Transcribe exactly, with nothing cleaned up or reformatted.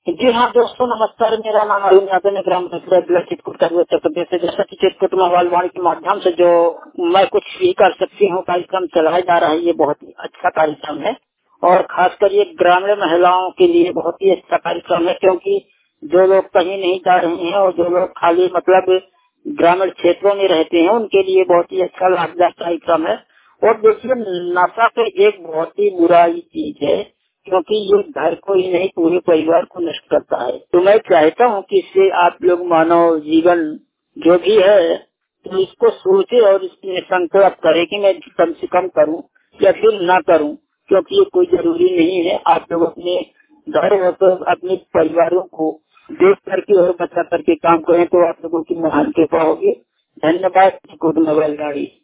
जी हाँ दोस्तों, नमस्कार। मेरा नाम अरुण यादव है, ग्राम मथुरा जिला चित्रकूट उत्तर प्रदेश से। जैसा कि चित्रकूट मोबाइल वाणी के माध्यम से जो मैं कुछ भी कर सकती हूँ कार्यक्रम चलाया जा रहा है, ये बहुत ही अच्छा कार्यक्रम है और खासकर ये ग्रामीण महिलाओं के लिए बहुत ही अच्छा कार्यक्रम है, क्योंकि जो लोग कहीं नहीं जा रहे हैं और जो लोग खाली मतलब ग्रामीण क्षेत्रों में रहते हैं, उनके लिए बहुत ही अच्छा लाभदायक कार्यक्रम है। और देखिए, नशा तो एक बहुत ही बुराई चीज है, क्योंकि ये घर को ही नहीं पूरे परिवार को नष्ट करता है। तो मैं चाहता हूँ कि इससे आप लोग मानव जीवन जो भी है तो इसको सोचे और इसमें संकल्प करे कि मैं कम से कम करूँ या फिर ना करूँ, क्योंकि ये कोई जरूरी नहीं है। आप लोग अपने घर और अपने परिवारों को देख करके और बचा करके काम करें तो आप लोगों की महान कृपा होगी। धन्यवाद। गुड मोबाइल गाड़ी।